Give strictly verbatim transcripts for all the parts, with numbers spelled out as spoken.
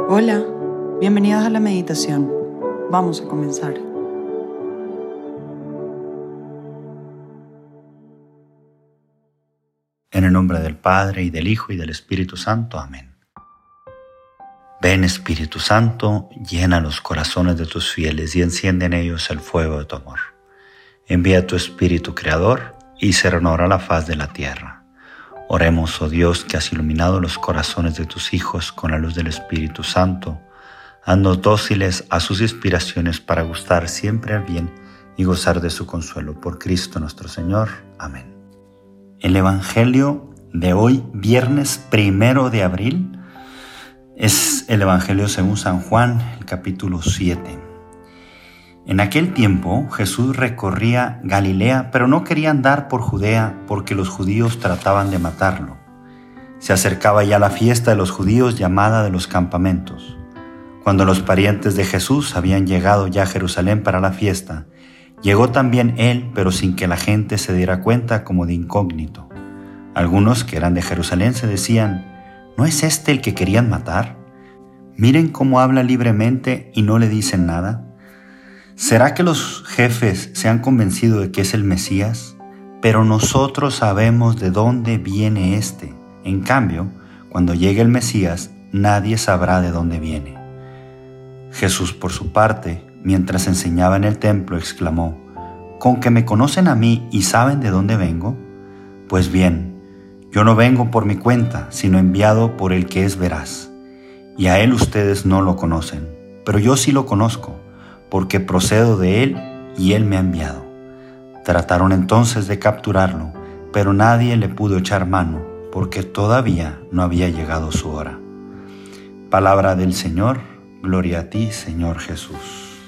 Hola, bienvenidos a la meditación. Vamos a comenzar. En el nombre del Padre, y del Hijo, y del Espíritu Santo. Amén. Ven, Espíritu Santo, llena los corazones de tus fieles y enciende en ellos el fuego de tu amor. Envía tu Espíritu Creador y se renovará la faz de la tierra. Oremos, oh Dios, que has iluminado los corazones de tus hijos con la luz del Espíritu Santo. Haznos dóciles a sus inspiraciones para gustar siempre al bien y gozar de su consuelo. Por Cristo nuestro Señor. Amén. El Evangelio de hoy, viernes primero de abril, es el Evangelio según San Juan, el capítulo siete. En aquel tiempo Jesús recorría Galilea, pero no quería andar por Judea porque los judíos trataban de matarlo. Se acercaba ya la fiesta de los judíos, llamada de los campamentos. Cuando los parientes de Jesús habían llegado ya a Jerusalén para la fiesta, llegó también él, pero sin que la gente se diera cuenta, como de incógnito. Algunos que eran de Jerusalén se decían: ¿no es este el que querían matar? Miren cómo habla libremente y no le dicen nada. ¿Será que los jefes se han convencido de que es el Mesías? Pero nosotros sabemos de dónde viene este. En cambio, cuando llegue el Mesías, nadie sabrá de dónde viene. Jesús, por su parte, mientras enseñaba en el templo, exclamó: ¿con que me conocen a mí y saben de dónde vengo? Pues bien, yo no vengo por mi cuenta, sino enviado por el que es veraz. Y a él ustedes no lo conocen, pero yo sí lo conozco, porque procedo de él y él me ha enviado. Trataron entonces de capturarlo, pero nadie le pudo echar mano, porque todavía no había llegado su hora. Palabra del Señor. Gloria a ti, Señor Jesús.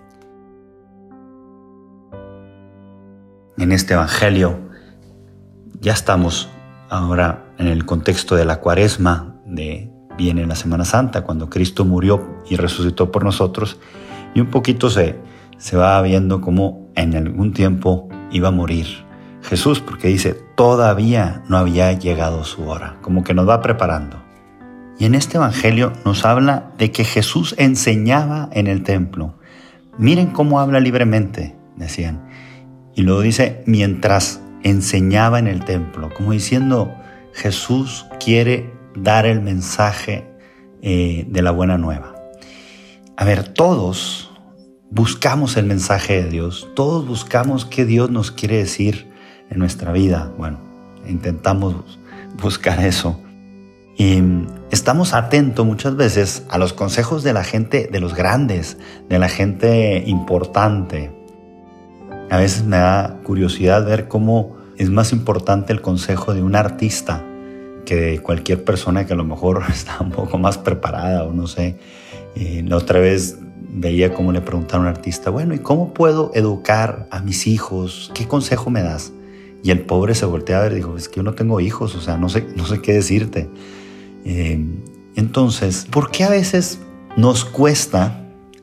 En este Evangelio ya estamos ahora en el contexto de la Cuaresma, de viene la Semana Santa, cuando Cristo murió y resucitó por nosotros, y un poquito se, se va viendo cómo en algún tiempo iba a morir Jesús, porque dice, todavía no había llegado su hora, como que nos va preparando. Y en este Evangelio nos habla de que Jesús enseñaba en el templo. Miren cómo habla libremente, decían. Y luego dice, mientras enseñaba en el templo, como diciendo, Jesús quiere dar el mensaje eh, de la buena nueva. A ver, todos buscamos el mensaje de Dios, todos buscamos qué Dios nos quiere decir en nuestra vida. Bueno, intentamos buscar eso. Y estamos atentos muchas veces a los consejos de la gente, de los grandes, de la gente importante. A veces me da curiosidad ver cómo es más importante el consejo de un artista que de cualquier persona que a lo mejor está un poco más preparada o no sé. Eh, la otra vez veía cómo le preguntaron a un artista, bueno, ¿y cómo puedo educar a mis hijos? ¿Qué consejo me das? Y el pobre se voltea a ver y dijo, es que yo no tengo hijos, o sea, no sé, no sé qué decirte. Eh, entonces, ¿por qué a veces nos cuesta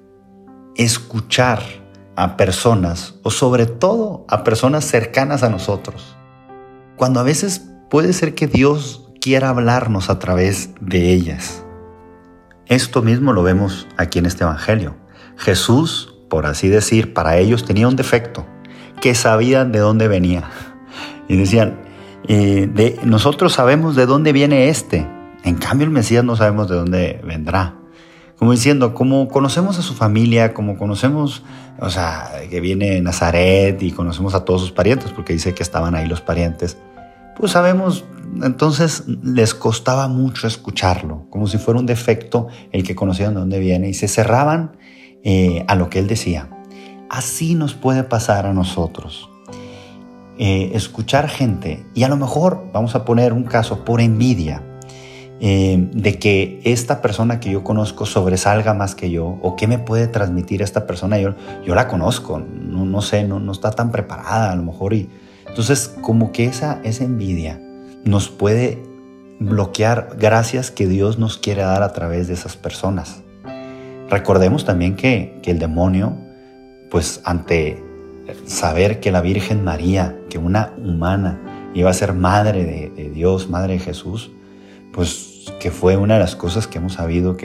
escuchar a personas, o sobre todo a personas cercanas a nosotros, cuando a veces puede ser que Dios quiera hablarnos a través de ellas? Esto mismo lo vemos aquí en este Evangelio. Jesús, por así decir, para ellos tenía un defecto, que sabían de dónde venía. Y decían, eh, de, nosotros sabemos de dónde viene este. En cambio, el Mesías no sabemos de dónde vendrá. Como diciendo, como conocemos a su familia, como conocemos, o sea, que viene de Nazaret y conocemos a todos sus parientes, porque dice que estaban ahí los parientes, pues sabemos, entonces les costaba mucho escucharlo, como si fuera un defecto el que conocían de dónde viene, y se cerraban eh, a lo que él decía. Así nos puede pasar a nosotros. Eh, escuchar gente, y a lo mejor, vamos a poner un caso, por envidia, Eh, de que esta persona que yo conozco sobresalga más que yo, o qué me puede transmitir esta persona, yo, yo la conozco, no, no sé, no, no está tan preparada a lo mejor, y entonces como que esa, esa envidia nos puede bloquear gracias que Dios nos quiere dar a través de esas personas. Recordemos también que, que el demonio, pues ante saber que la Virgen María, que una humana iba a ser madre de, de Dios, madre de Jesús, pues que fue una de las cosas que hemos sabido que,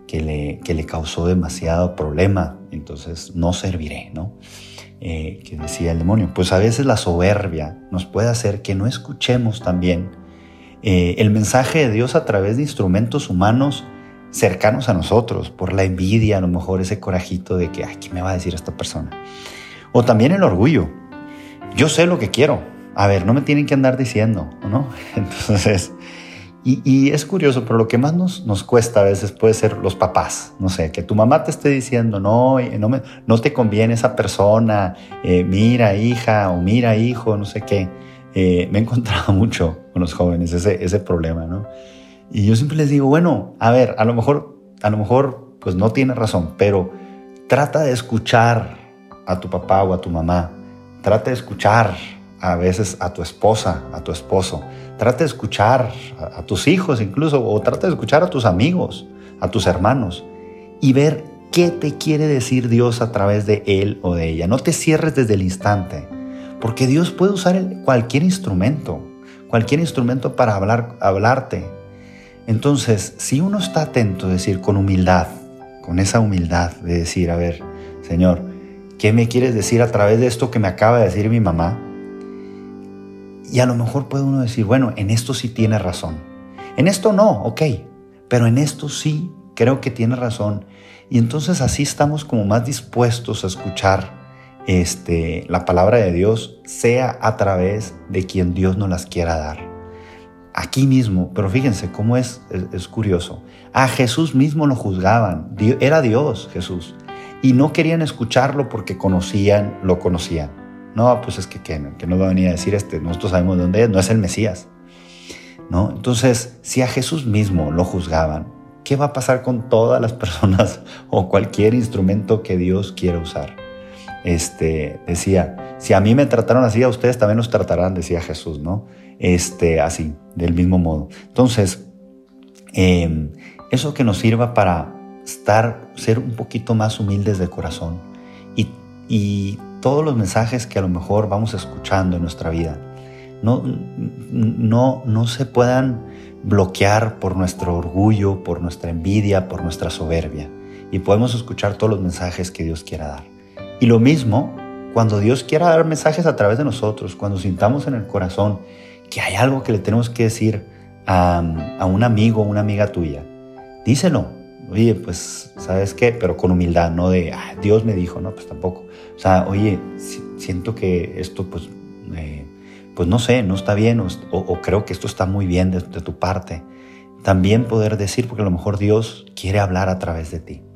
que le, que le causó demasiado problema, entonces no serviré, ¿no? Eh, que decía el demonio. Pues a veces la soberbia nos puede hacer que no escuchemos también eh, el mensaje de Dios a través de instrumentos humanos cercanos a nosotros, por la envidia, a lo mejor ese corajito de que, ay, ¿qué me va a decir esta persona? O también el orgullo. Yo sé lo que quiero. A ver, no me tienen que andar diciendo, ¿no? Entonces, y, y es curioso, pero lo que más nos, nos cuesta a veces puede ser los papás. No sé, que tu mamá te esté diciendo, no, no, me, no te conviene esa persona, eh, mira hija o mira hijo, no sé qué. Eh, me he encontrado mucho con los jóvenes ese, ese problema, ¿no? Y yo siempre les digo, bueno, a ver, a lo mejor, a lo mejor, pues no tienes razón, pero trata de escuchar a tu papá o a tu mamá. Trata de escuchar a veces a tu esposa, a tu esposo. Trata de escuchar a, a tus hijos incluso, o trata de escuchar a tus amigos, a tus hermanos, y ver qué te quiere decir Dios a través de él o de ella. No te cierres desde el instante, porque Dios puede usar el, cualquier instrumento, cualquier instrumento para hablar, hablarte. Entonces, si uno está atento, es decir, con humildad, con esa humildad de decir, a ver, Señor, ¿qué me quieres decir a través de esto que me acaba de decir mi mamá? Y a lo mejor puede uno decir, bueno, en esto sí tiene razón. En esto no, ok, pero en esto sí creo que tiene razón. Y entonces así estamos como más dispuestos a escuchar este, la palabra de Dios, sea a través de quien Dios nos las quiera dar. Aquí mismo, pero fíjense cómo es, es, es curioso. A Jesús mismo lo juzgaban. Dios, era Dios Jesús. Y no querían escucharlo porque conocían, lo conocían. No, pues es que, que, que nos va a venir a decir este, nosotros sabemos de dónde es, no es el Mesías, ¿no? Entonces, si a Jesús mismo lo juzgaban, ¿qué va a pasar con todas las personas o cualquier instrumento que Dios quiera usar? Este, decía, si a mí me trataron así, a ustedes también los tratarán, decía Jesús, ¿no? Este, así, del mismo modo. Entonces, eh, eso que nos sirva para estar, ser un poquito más humildes de corazón y, y todos los mensajes que a lo mejor vamos escuchando en nuestra vida no, no, no se puedan bloquear por nuestro orgullo, por nuestra envidia, por nuestra soberbia, y podemos escuchar todos los mensajes que Dios quiera dar. Y lo mismo cuando Dios quiera dar mensajes a través de nosotros, cuando sintamos en el corazón que hay algo que le tenemos que decir a, a un amigo o una amiga tuya, díselo. Oye, pues, ¿sabes qué? Pero con humildad, no de, ah, Dios me dijo, no, pues tampoco. O sea, oye, siento que esto, pues, eh, pues no sé, no está bien, o, o creo que esto está muy bien de, de tu parte. También poder decir, porque a lo mejor Dios quiere hablar a través de ti.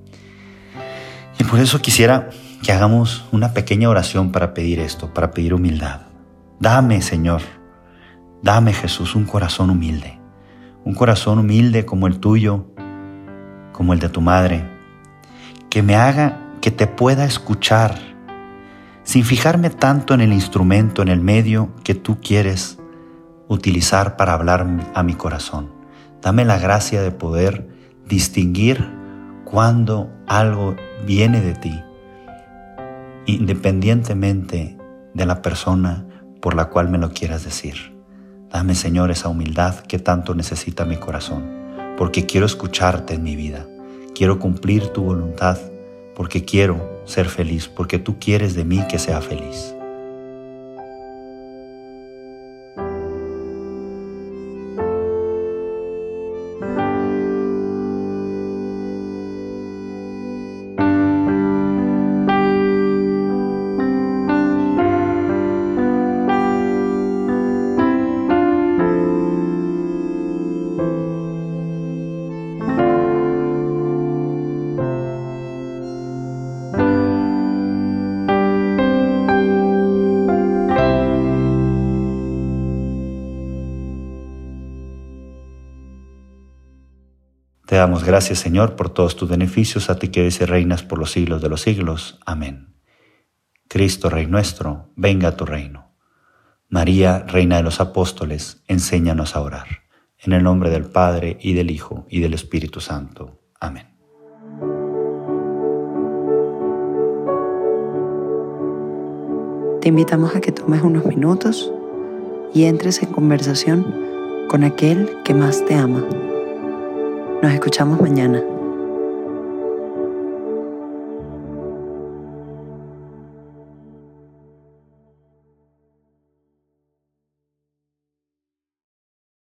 Y por eso quisiera que hagamos una pequeña oración para pedir esto, para pedir humildad. Dame, Señor, dame, Jesús, un corazón humilde. Un corazón humilde como el tuyo, como el de tu madre, que me haga que te pueda escuchar sin fijarme tanto en el instrumento, en el medio que tú quieres utilizar para hablar a mi corazón. Dame la gracia de poder distinguir cuando algo viene de ti, independientemente de la persona por la cual me lo quieras decir. Dame, Señor, esa humildad que tanto necesita mi corazón, porque quiero escucharte en mi vida. Quiero cumplir tu voluntad, porque quiero ser feliz, porque tú quieres de mí que sea feliz. Te damos gracias, Señor, por todos tus beneficios, a ti que vives y reinas por los siglos de los siglos. Amén. Cristo, Rey nuestro, venga a tu reino. María, Reina de los Apóstoles, enséñanos a orar. En el nombre del Padre, y del Hijo, y del Espíritu Santo. Amén. Te invitamos a que tomes unos minutos y entres en conversación con aquel que más te ama. Nos escuchamos mañana.